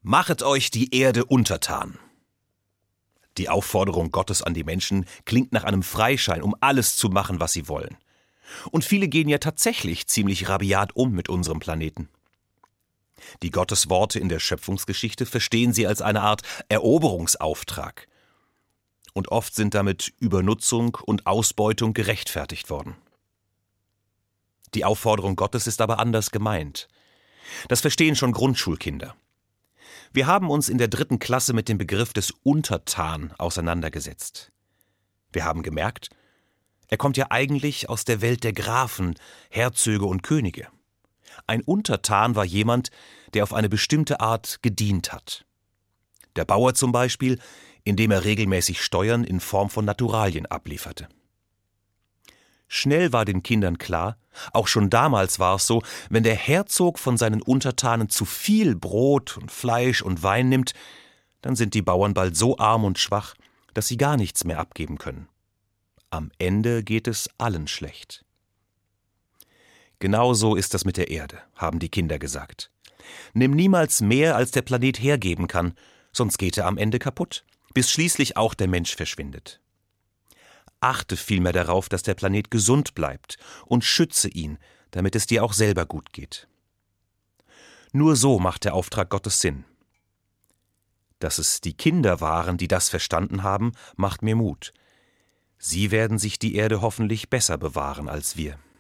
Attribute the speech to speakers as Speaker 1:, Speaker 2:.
Speaker 1: Machet euch die Erde untertan. Die Aufforderung Gottes an die Menschen klingt nach einem Freischein, um alles zu machen, was sie wollen. Und viele gehen ja tatsächlich ziemlich rabiat um mit unserem Planeten. Die Gottesworte in der Schöpfungsgeschichte verstehen sie als eine Art Eroberungsauftrag. Und oft sind damit Übernutzung und Ausbeutung gerechtfertigt worden. Die Aufforderung Gottes ist aber anders gemeint. Das verstehen schon Grundschulkinder. Wir haben uns in der 3. Klasse mit dem Begriff des Untertan auseinandergesetzt. Wir haben gemerkt, er kommt ja eigentlich aus der Welt der Grafen, Herzöge und Könige. Ein Untertan war jemand, der auf eine bestimmte Art gedient hat. Der Bauer zum Beispiel, indem er regelmäßig Steuern in Form von Naturalien ablieferte. Schnell war den Kindern klar, auch schon damals war es so, wenn der Herzog von seinen Untertanen zu viel Brot und Fleisch und Wein nimmt, dann sind die Bauern bald so arm und schwach, dass sie gar nichts mehr abgeben können. Am Ende geht es allen schlecht. Genauso ist das mit der Erde, haben die Kinder gesagt. Nimm niemals mehr, als der Planet hergeben kann, sonst geht er am Ende kaputt, bis schließlich auch der Mensch verschwindet. Achte vielmehr darauf, dass der Planet gesund bleibt und schütze ihn, damit es dir auch selber gut geht. Nur so macht der Auftrag Gottes Sinn. Dass es die Kinder waren, die das verstanden haben, macht mir Mut. Sie werden sich die Erde hoffentlich besser bewahren als wir.